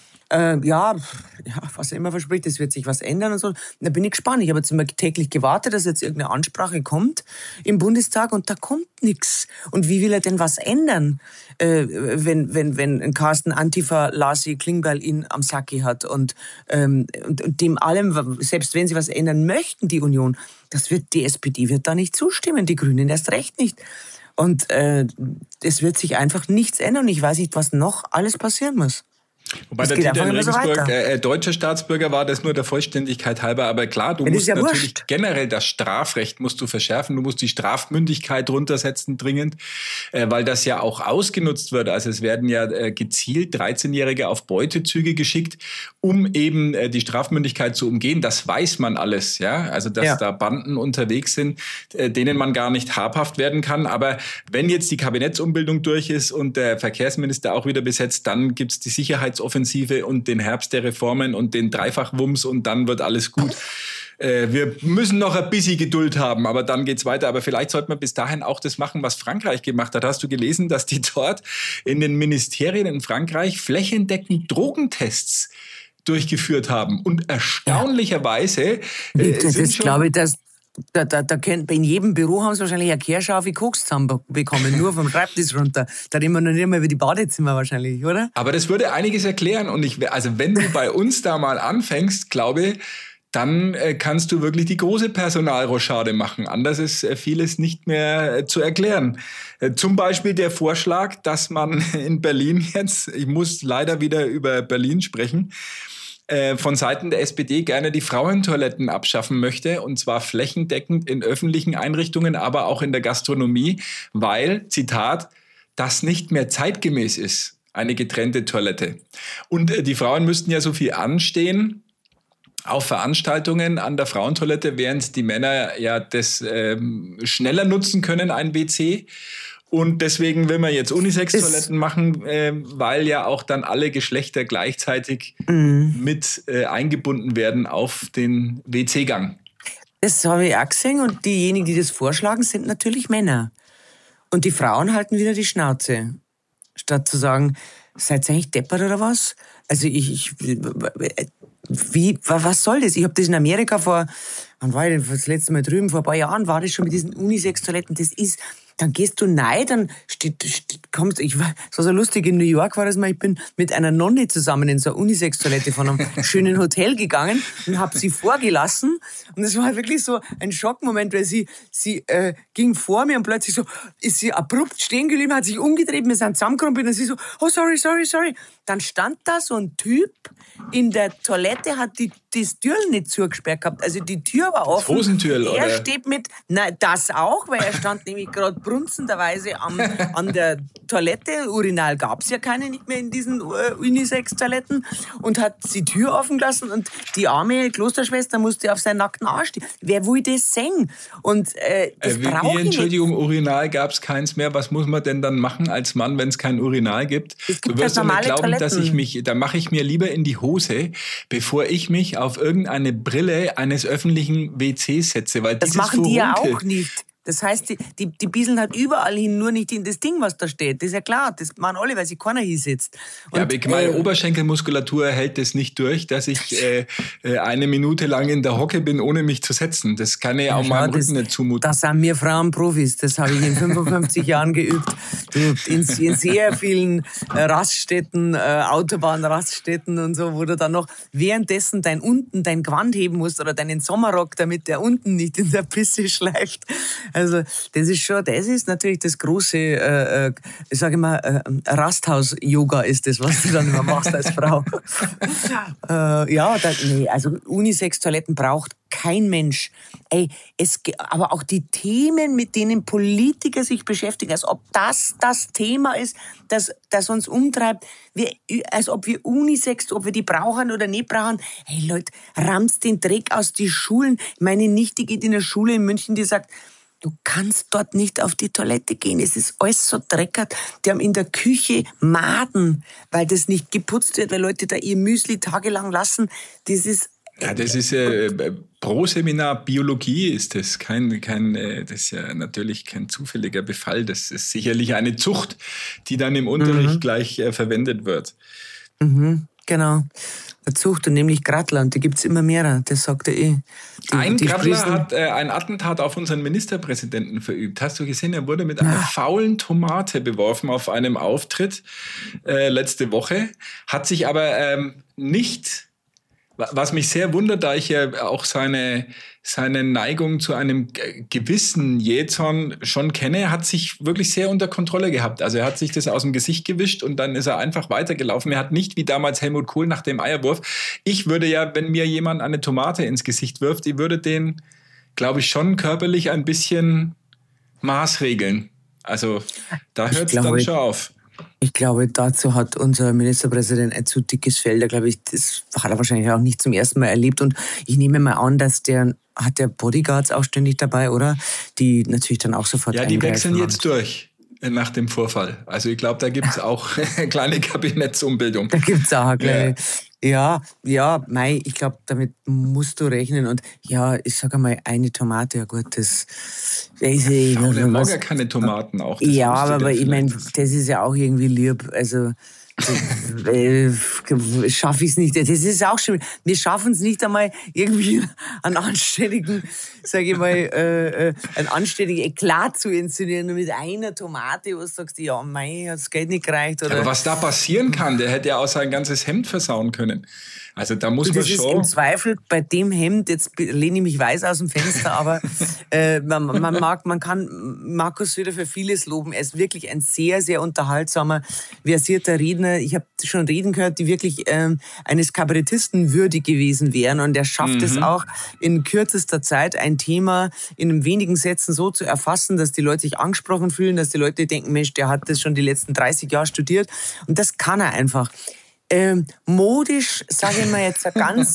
was er immer verspricht, es wird sich was ändern und so. Da bin ich gespannt. Ich habe jetzt immer täglich gewartet, dass jetzt irgendeine Ansprache kommt im Bundestag und da kommt nichts. Und wie will er denn was ändern, wenn Carsten Antifa Lasi Klingbeil ihn am Sacki hat und dem allem, selbst wenn sie was ändern möchten, die Union, die SPD wird da nicht zustimmen, die Grünen erst recht nicht. Und es wird sich einfach nichts ändern. Ich weiß nicht, was noch alles passieren muss. Wobei der Titel in Regensburg deutscher Staatsbürger war, das nur der Vollständigkeit halber. Aber klar, du musst natürlich generell das Strafrecht musst du verschärfen. Du musst die Strafmündigkeit runtersetzen dringend, weil das ja auch ausgenutzt wird. Also es werden ja gezielt 13-Jährige auf Beutezüge geschickt, um eben die Strafmündigkeit zu umgehen. Das weiß man alles, ja. Also dass da Banden unterwegs sind, denen man gar nicht habhaft werden kann. Aber wenn jetzt die Kabinettsumbildung durch ist und der Verkehrsminister auch wieder besetzt, dann gibt's die Sicherheitsoffensive und den Herbst der Reformen und den Dreifachwumms und dann wird alles gut. Wir müssen noch ein bisschen Geduld haben, aber dann geht's weiter. Aber vielleicht sollte man bis dahin auch das machen, was Frankreich gemacht hat. Hast du gelesen, dass die dort in den Ministerien in Frankreich flächendeckend Drogentests durchgeführt haben? Und erstaunlicherweise in jedem Büro haben sie wahrscheinlich eine Kehrschaufel Koks zusammenbekommen, nur vom Schreibtisch runter. Da reden wir noch nicht mal über die Badezimmer wahrscheinlich, oder? Aber das würde einiges erklären. Und wenn du bei uns da mal anfängst, glaube ich, dann kannst du wirklich die große Personalrochade machen. Anders ist vieles nicht mehr zu erklären. Zum Beispiel der Vorschlag, dass man in Berlin jetzt, ich muss leider wieder über Berlin sprechen, von Seiten der SPD gerne die Frauentoiletten abschaffen möchte, und zwar flächendeckend in öffentlichen Einrichtungen, aber auch in der Gastronomie, weil, Zitat, das nicht mehr zeitgemäß ist, eine getrennte Toilette. Und die Frauen müssten ja so viel anstehen auf Veranstaltungen an der Frauentoilette, während die Männer ja das schneller nutzen können, ein WC. Und deswegen will man jetzt Unisex-Toiletten machen, weil ja auch dann alle Geschlechter gleichzeitig mit eingebunden werden auf den WC-Gang. Das habe ich auch gesehen und diejenigen, die das vorschlagen, sind natürlich Männer. Und die Frauen halten wieder die Schnauze. Statt zu sagen, seid ihr eigentlich deppert oder was? Also was soll das? Ich habe das in Amerika wann war ich denn das letzte Mal drüben? Vor ein paar Jahren war das schon mit diesen Unisex-Toiletten. Dann gehst du rein, dann kommst es war so lustig, in New York war das mal, ich bin mit einer Nonne zusammen in so eine Unisex-Toilette von einem schönen Hotel gegangen und habe sie vorgelassen und es war wirklich so ein Schockmoment, weil sie ging vor mir und plötzlich so, ist sie abrupt stehen geblieben, hat sich umgedreht, wir sind zusammengerumpelt und sie so, oh sorry. Dann stand da so ein Typ in der Toilette, hat das Türl nicht zugesperrt gehabt, also die Tür war offen. Das Hosentürl, oder? Er steht das auch, weil er stand nämlich gerade brunzenderweise an der Toilette. Urinal gab's ja keine, nicht mehr in diesen Unisex-Toiletten, und hat die Tür offen gelassen und die arme Klosterschwester musste auf seinen nackten Arsch stehen. Wer will das sehen? Und das brauche ich nicht. Entschuldigung, Urinal gab's keins mehr. Was muss man denn dann machen als Mann, wenn es kein Urinal gibt? Du wirst ja nicht glauben, Toiletten. Da mache ich mir lieber in die Hose, bevor ich mich auf irgendeine Brille eines öffentlichen WCs setze. Weil das machen die ja auch nicht. Das heißt, die bieseln halt überall hin, nur nicht in das Ding, was da steht. Das ist ja klar, das machen alle, weil sich keiner hinsetzt. Und, ja, aber meine Oberschenkelmuskulatur hält das nicht durch, dass ich eine Minute lang in der Hocke bin, ohne mich zu setzen. Das kann ich auch meinem Rücken nicht zumuten. Das sind wir Frauen Profis, das habe ich in 55 Jahren geübt. In sehr vielen Raststätten, Autobahnraststätten und so, wo du dann noch währenddessen dein Gewand heben musst oder deinen Sommerrock, damit der unten nicht in der Pisse schleift. Also das ist natürlich das große, ich sage mal, Rasthaus-Yoga ist das, was du dann immer machst als Frau. Also Unisex-Toiletten braucht kein Mensch. Aber auch die Themen, mit denen Politiker sich beschäftigen, als ob das Thema ist, das uns umtreibt, als ob wir Unisex, ob wir die brauchen oder nicht brauchen. Hey Leute, rammt den Dreck aus die Schulen. Meine Nichte geht in eine Schule in München, die sagt, du kannst dort nicht auf die Toilette gehen. Es ist alles so dreckert. Die haben in der Küche Maden, weil das nicht geputzt wird, weil Leute da ihr Müsli tagelang lassen. Das ist pro Seminar Biologie ist das. Das ist ja natürlich kein zufälliger Befall. Das ist sicherlich eine Zucht, die dann im Unterricht gleich verwendet wird. Genau. Eine Zucht, und nämlich Grattler, und die gibt's immer mehr, das sagt er eh. Ein Grattler hat ein Attentat auf unseren Ministerpräsidenten verübt. Hast du gesehen, er wurde mit einer faulen Tomate beworfen auf einem Auftritt letzte Woche, hat sich aber nicht... Was mich sehr wundert, da ich ja auch seine Neigung zu einem gewissen Jähzorn schon kenne, hat sich wirklich sehr unter Kontrolle gehabt. Also er hat sich das aus dem Gesicht gewischt und dann ist er einfach weitergelaufen. Er hat nicht wie damals Helmut Kohl nach dem Eierwurf. Ich würde ja, wenn mir jemand eine Tomate ins Gesicht wirft, ich würde den, glaube ich, schon körperlich ein bisschen maßregeln. Also da hört es dann schon auf. Ich glaube, dazu hat unser Ministerpräsident ein zu dickes Fell. Da glaube ich, das hat er wahrscheinlich auch nicht zum ersten Mal erlebt. Und ich nehme mal an, dass hat der Bodyguards auch ständig dabei, oder? Die natürlich dann auch sofort Ja, die wechseln jetzt durch nach dem Vorfall. Also ich glaube, da gibt es auch eine kleine Kabinettsumbildung. Da gibt es auch eine kleine... Ja, ich glaube, damit musst du rechnen. Und ja, ich sage mal, eine Tomate, ja gut, das... Der mag ja keine Tomaten auch. Ja, aber ich meine, das ist ja auch irgendwie lieb. Also... schaffe ich es nicht. Das ist auch schon. Wir schaffen es nicht einmal irgendwie einen anständigen, sage ich mal, einen anständigen Eklat zu inszenieren. Nur mit einer Tomate, wo du sagst, ja, mei, hat das Geld nicht gereicht. Oder? Aber was da passieren kann, der hätte ja auch sein ganzes Hemd versauen können. Also da muss man schon... Das ist im Zweifel bei dem Hemd, jetzt lehne ich mich weiß aus dem Fenster, aber man kann Markus Söder für vieles loben. Er ist wirklich ein sehr, sehr unterhaltsamer, versierter Redner. Ich habe schon Reden gehört, die wirklich eines Kabarettisten würdig gewesen wären. Und er schafft es auch in kürzester Zeit, ein Thema in wenigen Sätzen so zu erfassen, dass die Leute sich angesprochen fühlen, dass die Leute denken, Mensch, der hat das schon die letzten 30 Jahre studiert. Und das kann er einfach. Modisch, sage ich mal jetzt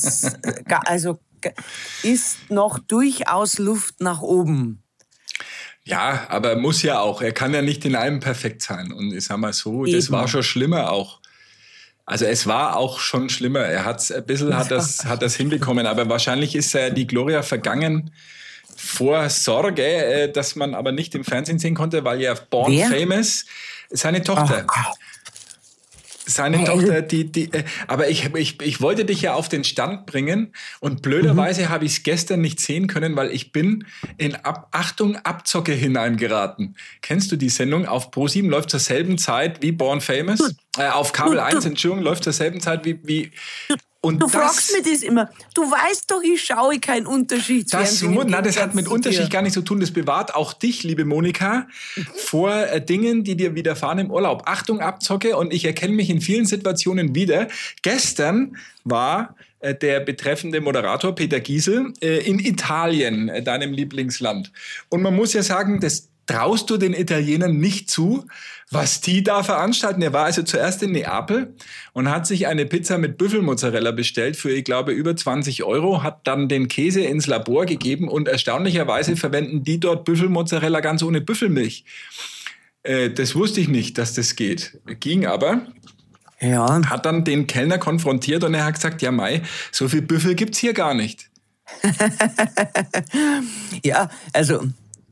ist noch durchaus Luft nach oben. Ja, aber muss ja auch. Er kann ja nicht in allem perfekt sein. Und ich sag mal so, das war schon schlimmer auch. Also es war auch schon schlimmer. Er hat's ein bisschen hat das hinbekommen, aber wahrscheinlich ist die Gloria vergangen vor Sorge, dass man aber nicht im Fernsehen sehen konnte, weil ja Born Famous seine Tochter. Oh, seine Tochter, aber ich wollte dich ja auf den Stand bringen und blöderweise habe ich es gestern nicht sehen können, weil ich bin in Achtung Abzocke hineingeraten. Kennst du die Sendung? Auf Pro7 läuft zur selben Zeit wie Born Famous. Auf Kabel 1, Entschuldigung, läuft zur selben Zeit wie und du fragst mich das immer. Du weißt doch, ich schaue keinen Unterschied. Das hat mit Unterschied gar nichts zu tun. Das bewahrt auch dich, liebe Monika, vor Dingen, die dir widerfahren im Urlaub. Achtung, Abzocke. Und ich erkenne mich in vielen Situationen wieder. Gestern war der betreffende Moderator Peter Giesel in Italien, deinem Lieblingsland. Und man muss ja sagen, das traust du den Italienern nicht zu, was die da veranstalten. Er war also zuerst in Neapel und hat sich eine Pizza mit Büffelmozzarella bestellt für, ich glaube, über 20 €, hat dann den Käse ins Labor gegeben und erstaunlicherweise verwenden die dort Büffelmozzarella ganz ohne Büffelmilch. Das wusste ich nicht, dass das geht. Ging aber. Ja. Hat dann den Kellner konfrontiert und er hat gesagt, ja Mai, so viel Büffel gibt's hier gar nicht. Ja, also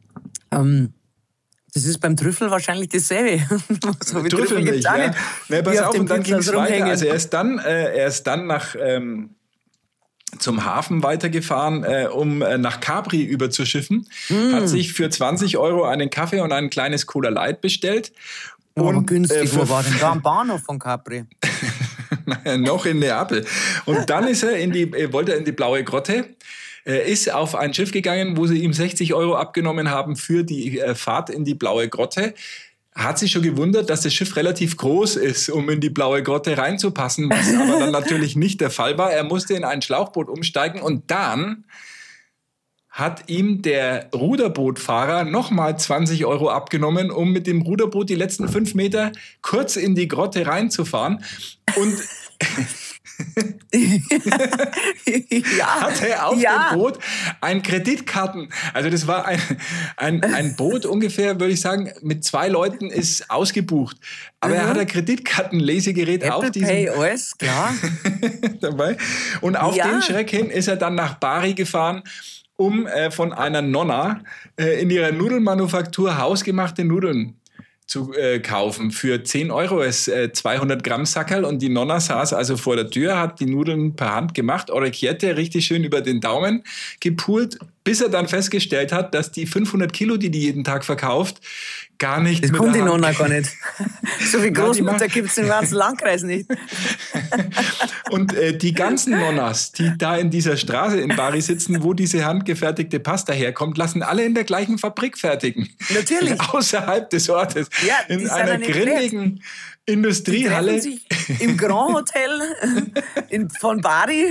das ist beim Trüffel wahrscheinlich dasselbe. So wie Trüffel gibt's auch nicht. Nee, pass auf, und dann ging's weiter. Also er ist dann nach zum Hafen weitergefahren, um nach Capri überzuschiffen. Hat sich für 20 € einen Kaffee und ein kleines Cola Light bestellt. Und aber günstig, wo war denn da am Bahnhof von Capri? Noch in Neapel. Und dann ist er wollte er in die Blaue Grotte. ist auf ein Schiff gegangen, wo sie ihm 60 € abgenommen haben für die Fahrt in die Blaue Grotte. Hat sich schon gewundert, dass das Schiff relativ groß ist, um in die Blaue Grotte reinzupassen, was aber dann natürlich nicht der Fall war. Er musste in ein Schlauchboot umsteigen und dann hat ihm der Ruderbootfahrer nochmal 20 € abgenommen, um mit dem Ruderboot die letzten 5 Meter kurz in die Grotte reinzufahren. Und hatte auf dem Boot ein Kreditkarten. Also das war ein Boot ungefähr, würde ich sagen, mit 2 Leuten ist ausgebucht. Aber er hat ein Kreditkartenlesegerät Apple auf diesem Pay, alles klar. dabei. Und auf den Schreck hin ist er dann nach Bari gefahren, um von einer Nonna in ihrer Nudelmanufaktur hausgemachte Nudeln zu kaufen. Für 10 € ist 200 Gramm Sackerl und die Nonna saß also vor der Tür, hat die Nudeln per Hand gemacht, Orecchiette richtig schön über den Daumen gepult, bis er dann festgestellt hat, dass die 500 Kilo, die jeden Tag verkauft, gar nicht das mit kommt der die Hand. Nonna gar nicht. So viel Großmutter gibt es im ganzen Landkreis nicht. Und die ganzen Nonnas, die da in dieser Straße in Bari sitzen, wo diese handgefertigte Pasta herkommt, lassen alle in der gleichen Fabrik fertigen. Natürlich. Außerhalb des Ortes. Ja, in einer grindigen Industriehalle. Die treffen sich im Grand Hotel von Bari.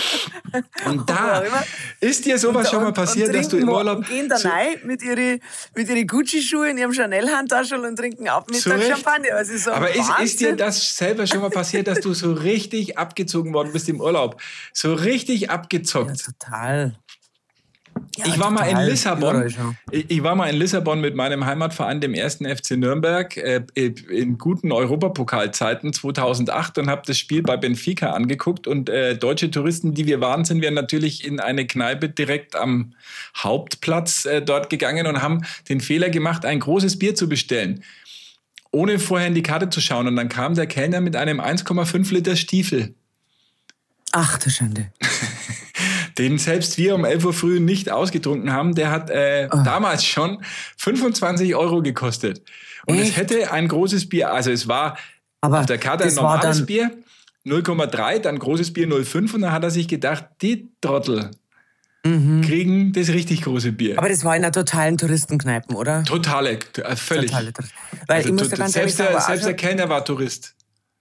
Und da ist dir sowas schon mal passiert, dass du im Urlaub... Gehen da rein mit ihren Gucci-Schuhen in ihrem Chanel-Handtaschel und trinken ab Mittag Champagner. Also so aber ist dir das selber schon mal passiert, dass du so richtig abgezogen worden bist im Urlaub? So richtig abgezockt? Ja, total. Ja, ich war mal in Lissabon. Ja. Ich war mal in Lissabon mit meinem Heimatverein, dem 1. FC Nürnberg, in guten Europapokalzeiten 2008 und habe das Spiel bei Benfica angeguckt. Und deutsche Touristen, die wir waren, sind wir natürlich in eine Kneipe direkt am Hauptplatz dort gegangen und haben den Fehler gemacht, ein großes Bier zu bestellen, ohne vorher in die Karte zu schauen. Und dann kam der Kellner mit einem 1,5 Liter Stiefel. Ach du Schande. Den selbst wir um 11 Uhr früh nicht ausgetrunken haben, der hat damals schon 25 € gekostet. Und es hätte ein großes Bier, also es war auf der Karte ein normales Bier, 0,3, dann großes Bier 0,5 und dann hat er sich gedacht, die Trottel kriegen das richtig große Bier. Aber das war in einer totalen Touristenkneipen, oder? Völlig. Weil also ich muss da ganz ehrlich sagen, selbst der Kellner war Tourist.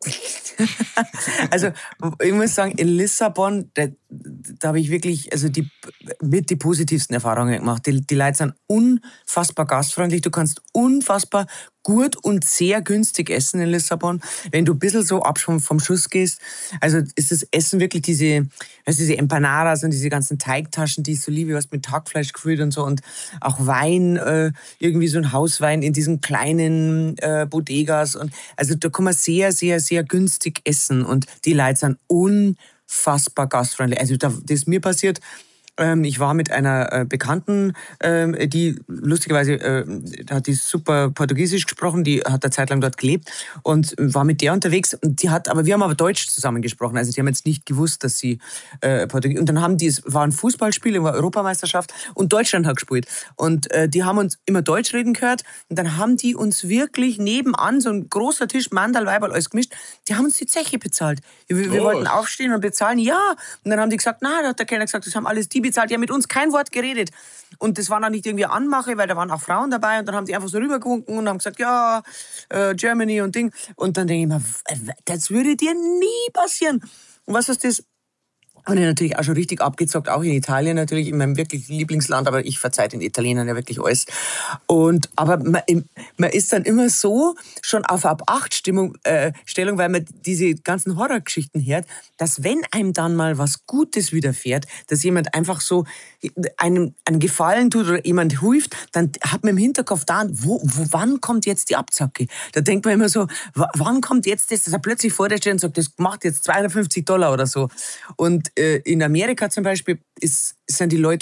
Also ich muss sagen, in Lissabon, da habe ich wirklich mit die positivsten Erfahrungen gemacht. Die Leute sind unfassbar gastfreundlich. Du kannst unfassbar gut und sehr günstig essen in Lissabon. Wenn du ein bisschen so ab vom Schuss gehst, also ist das Essen wirklich diese Empanadas und diese ganzen Teigtaschen, die ich so liebe, was mit Hackfleisch gefüllt und so, und auch Wein, irgendwie so ein Hauswein in diesen kleinen Bodegas. Und also da kann man sehr, sehr, sehr günstig essen und die Leute sind unfassbar gastfreundlich. Also das ist mir passiert. Ich war mit einer Bekannten, die lustigerweise hat die super Portugiesisch gesprochen, die hat eine Zeit lang dort gelebt und war mit der unterwegs. Und wir haben aber Deutsch zusammen gesprochen. Also die haben jetzt nicht gewusst, dass sie Portugiesisch. Und dann es war ein Fußballspiel, es war Europameisterschaft und Deutschland hat gespielt. Und die haben uns immer Deutsch reden gehört. Und dann haben die uns wirklich nebenan, so ein großer Tisch, Mandal, Weiberl, alles gemischt, die haben uns die Zeche bezahlt. Wir wollten aufstehen und bezahlen, ja. Und dann haben die gesagt, da hat der Kellner gesagt, das haben alles die bezahlt. Die haben mit uns kein Wort geredet. Und das war dann nicht irgendwie Anmache, weil da waren auch Frauen dabei. Und dann haben die einfach so rübergewunken und haben gesagt, ja, Germany und Ding. Und dann denke ich mir, das würde dir nie passieren. Und was ist das? Und ich natürlich auch schon richtig abgezockt, auch in Italien natürlich, in meinem wirklich Lieblingsland, aber ich verzeihe den Italienern ja wirklich alles. Aber man ist dann immer so schon auf Ab-8-Stellung, weil man diese ganzen Horrorgeschichten hört, dass wenn einem dann mal was Gutes widerfährt, dass jemand einfach so einem einen Gefallen tut oder jemand hilft, dann hat man im Hinterkopf wann kommt jetzt die Abzacke? Da denkt man immer so, wann kommt jetzt das, dass er plötzlich vor dir steht und sagt, das macht jetzt $250 oder so. Und in Amerika zum Beispiel sind die Leute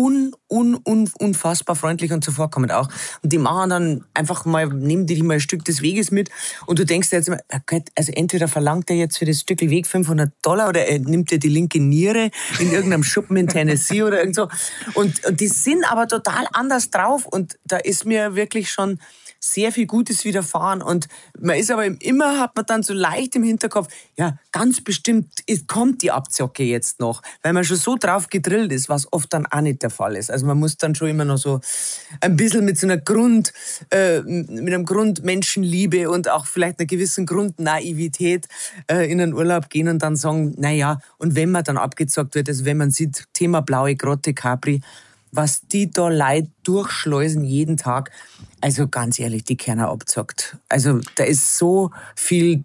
unfassbar freundlich und zuvorkommend auch. Und die machen dann einfach mal, nehmen die mal ein Stück des Weges mit und du denkst dir jetzt immer, also entweder verlangt er jetzt für das Stück Weg $500 oder er nimmt dir die linke Niere in irgendeinem Schuppen in Tennessee oder irgend so. Und die sind aber total anders drauf und da ist mir wirklich schon sehr viel Gutes widerfahren und man ist aber immer, hat man dann so leicht im Hinterkopf, ja, ganz bestimmt kommt die Abzocke jetzt noch, weil man schon so drauf gedrillt ist, was oft dann auch nicht der Fall ist. Also man muss dann schon immer noch so ein bisschen mit so einer mit einem Grund Menschenliebe und auch vielleicht einer gewissen Grundnaivität in den Urlaub gehen und dann sagen, naja, und wenn man dann abgezockt wird, also wenn man sieht, Thema Blaue Grotte, Capri, was die da Leute durchschleusen jeden Tag. Also ganz ehrlich, die keiner abzockt. Also da ist so viel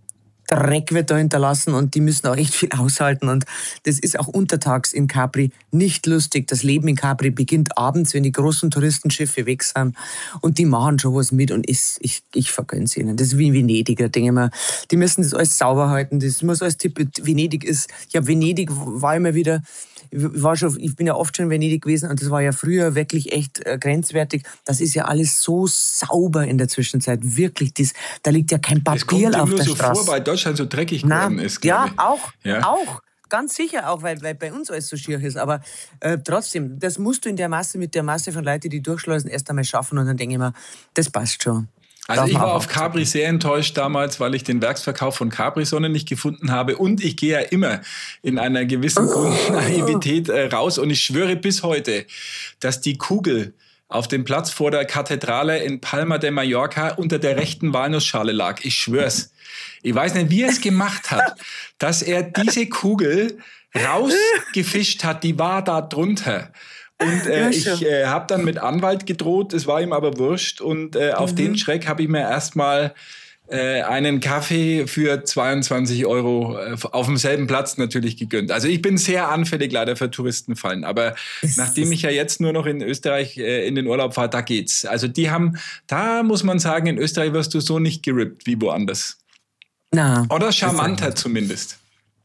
Dreck wird da hinterlassen und die müssen auch echt viel aushalten. Und das ist auch untertags in Capri nicht lustig. Das Leben in Capri beginnt abends, wenn die großen Touristenschiffe weg sind. Und die machen schon was mit und ich vergönn's ihnen. Das ist wie in Venedig. Da denke ich mir, die müssen das alles sauber halten. Das muss alles tippet. Venedig ist, ja, Venedig war immer wieder, ich bin ja oft schon in Venedig gewesen und das war ja früher wirklich echt grenzwertig. Das ist ja alles so sauber in der Zwischenzeit. Wirklich, da liegt ja kein Papier auf der Straße. Das kommt dir nur so vor, weil Deutschland so dreckig geworden ist. Ja, auch. Ganz sicher auch, weil bei uns alles so schier ist. Aber trotzdem, das musst du mit der Masse von Leuten, die durchschleusen, erst einmal schaffen. Und dann denke ich mir, das passt schon. Also ich war auf Capri sehr enttäuscht damals, weil ich den Werksverkauf von Capri-Sonne nicht gefunden habe. Und ich gehe ja immer in einer gewissen Grundnaivität raus. Und ich schwöre bis heute, dass die Kugel auf dem Platz vor der Kathedrale in Palma de Mallorca unter der rechten Walnussschale lag. Ich schwör's. Ich weiß nicht, wie er es gemacht hat, dass er diese Kugel rausgefischt hat. Die war da drunter. Und ich habe dann mit Anwalt gedroht, es war ihm aber wurscht. Und auf den Schreck habe ich mir erstmal einen Kaffee für 22 € auf demselben Platz natürlich gegönnt. Also ich bin sehr anfällig leider für Touristenfallen. Aber nachdem ich ja jetzt nur noch in Österreich in den Urlaub fahre, da geht's. Also da muss man sagen, in Österreich wirst du so nicht gerippt wie woanders. Na, oder charmanter zumindest.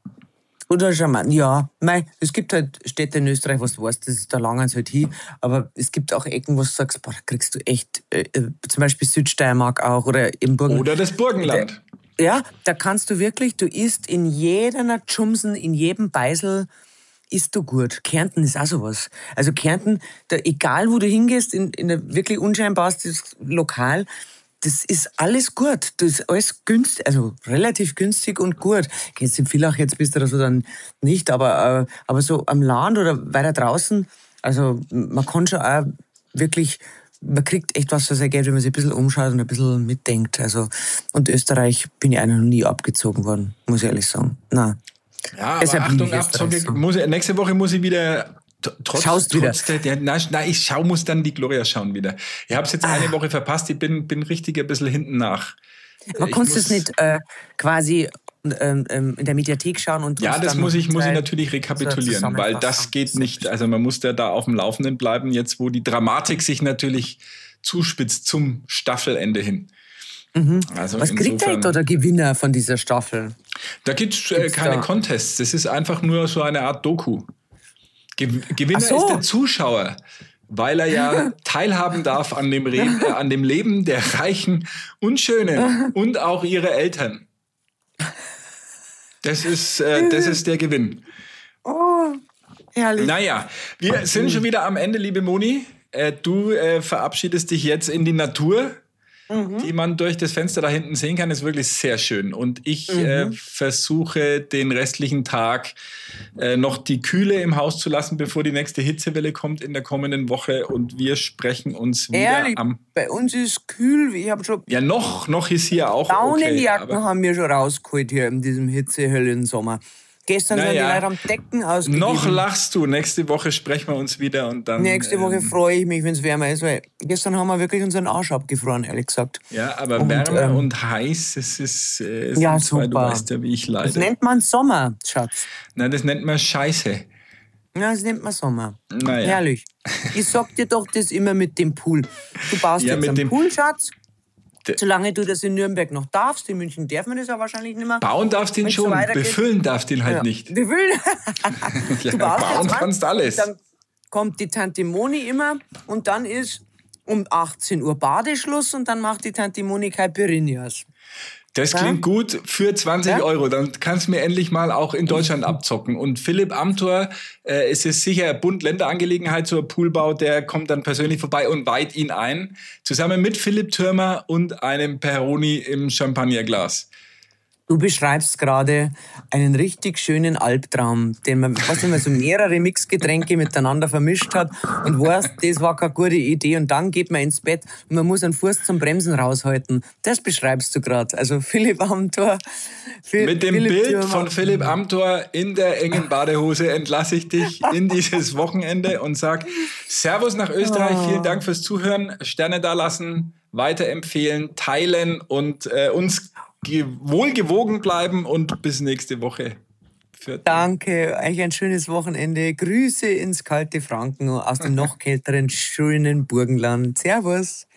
Oder charmant, ja. Es gibt halt Städte in Österreich, was du weißt, da langen sie halt hin. Aber es gibt auch Ecken, wo du sagst, boah, da kriegst du echt, zum Beispiel Südsteiermark auch oder im Burgenland. Oder das Burgenland. Ja, da kannst du wirklich, du isst in jeder Tschumsen, in jedem Beisel, isst du gut. Kärnten ist auch sowas. Also Kärnten, egal wo du hingehst, in ein wirklich unscheinbares Lokal, das ist alles gut. Das ist alles günstig, also relativ günstig und gut. Jetzt in Villach, jetzt bist du da so dann nicht, aber so am Land oder weiter draußen, also man kann schon auch wirklich, man kriegt echt was für sein Geld, wenn man sich ein bisschen umschaut und ein bisschen mitdenkt. Also, und Österreich bin ich eigentlich noch nie abgezogen worden, muss ich ehrlich sagen. Nein. Ja, aber Achtung, Abzocke. Nächste Woche muss ich wieder... Ich muss dann die Gloria schauen wieder. Ich habe es jetzt eine Woche verpasst, ich bin richtig ein bisschen hinten nach. Aber kannst du es nicht quasi in der Mediathek schauen? Und ja, das muss ich natürlich rekapitulieren, weil das geht nicht. Also man muss da auf dem Laufenden bleiben, jetzt wo die Dramatik sich natürlich zuspitzt zum Staffelende hin. Mhm. Also was kriegt da der Gewinner von dieser Staffel? Da gibt's keine Contests, das ist einfach nur so eine Art Doku. Gewinner ist der Zuschauer, weil er ja teilhaben darf an dem Leben der Reichen und Schönen und auch ihre Eltern. Das ist der Gewinn. Oh, herrlich. Naja, wir sind schon wieder am Ende, liebe Moni. Du verabschiedest dich jetzt in die Natur, die man durch das Fenster da hinten sehen kann, ist wirklich sehr schön. Und ich versuche den restlichen Tag noch die Kühle im Haus zu lassen, bevor die nächste Hitzewelle kommt in der kommenden Woche. Und wir sprechen uns wieder bei uns ist kühl. Ich habe schon... Ja, noch ist hier auch Daunenjacken haben wir schon rausgeholt hier in diesem hitzehellen Sommer. Gestern sind die Leute am Decken ausgegeben. Noch lachst du. Nächste Woche sprechen wir uns wieder und dann... Nächste Woche freue ich mich, wenn es wärmer ist, weil gestern haben wir wirklich unseren Arsch abgefroren, ehrlich gesagt. Ja, aber Wärme und heiß, es ist ja, super. Du weißt ja, wie ich leide. Das nennt man Sommer, Schatz. Nein, das nennt man Scheiße. Ja, das nennt man Sommer. Naja. Herrlich. Ich sag dir doch das immer mit dem Pool. Du baust jetzt einen Pool, Schatz. Solange du das in Nürnberg noch darfst, in München darf man das ja wahrscheinlich nicht mehr. Bauen darfst du ihn schon, befüllen darfst du ihn halt nicht. Befüllen? Du bauen kannst alles. Dann kommt die Tante Moni immer und dann ist um 18 Uhr Badeschluss und dann macht die Tante Moni Caipirinhas. Das klingt gut für 20 Euro. Dann kannst du mir endlich mal auch in Deutschland abzocken. Und Philipp Amthor, es ist sicher Bund-Länder-Angelegenheit, so ein Poolbau, der kommt dann persönlich vorbei und weiht ihn ein. Zusammen mit Philipp Thürmer und einem Peroni im Champagnerglas. Du beschreibst gerade einen richtig schönen Albtraum, den man, was immer so mehrere Mixgetränke miteinander vermischt hat und weiß, das war keine gute Idee und dann geht man ins Bett und man muss einen Fuß zum Bremsen raushalten. Das beschreibst du gerade. Also Philipp Amthor. Mit dem Philipp Bild Thürmer von Philipp Amthor in der engen Badehose entlasse ich dich in dieses Wochenende und sag Servus nach Österreich. Vielen Dank fürs Zuhören. Sterne dalassen, weiterempfehlen, teilen und uns wohlgewogen bleiben und bis nächste Woche. Danke, euch ein schönes Wochenende. Grüße ins kalte Franken aus dem noch kälteren, schönen Burgenland. Servus.